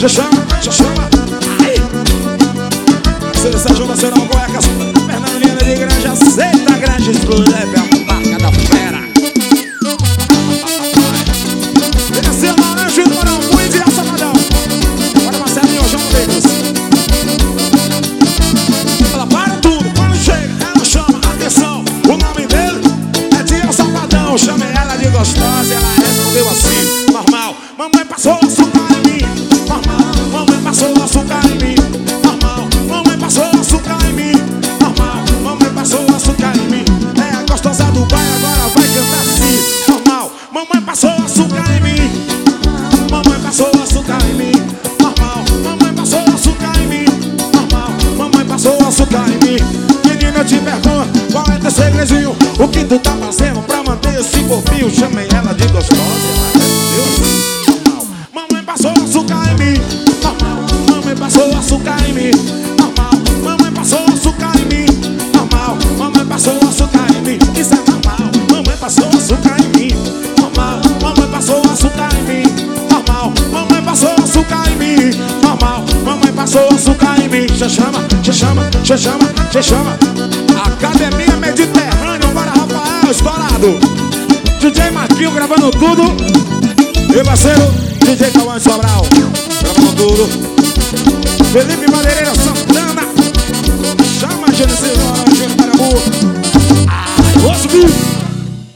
chama. Aí. Seleção Nacional Cuecas, Fernando Viana de Granja, aceita grande explosiva, marca da fera. Desceu Laranja e Morão, Luiz e Safadão. Para Marcelinho, João Davis. Ela para tudo, quando chega, ela chama atenção. O nome dele é Tia Safadão. Chamei ela de gostosa, ela respondeu assim, normal. Mamãe passou açúcar em mim, normal. Mamãe passou açúcar em mim, normal. Mamãe passou açúcar em mim, normal. Mamãe passou açúcar em mim. É a gostosa do bairro, agora vai cantar assim, normal. Mamãe passou açúcar em mim, mamãe passou açúcar em mim, normal. Mamãe passou açúcar em mim, normal. Mamãe passou açúcar em mim. Menina, eu te pergunto, qual é teu segredinho? O que tu tá fazendo pra manter esse corpinho? Chamei ela de gostosa, ela respondeu assim, normal. Mamãe passou açúcar em mim, normal. Mamãe passou açúcar em mim, normal. Mamãe passou açúcar em mim, normal. Mamãe passou açúcar em mim, isso é normal. Mamãe passou açúcar em mim, normal. Mamãe passou açúcar em mim, normal. Mamãe passou açúcar em mim, normal. Mamãe passou açúcar em mim. Chama. Academia Mediterrânea, para Rafael estourado. DJ Marquinho gravando tudo. Meu parceiro DJ Cauã Sobral gravando tudo. Felipe Madeireira,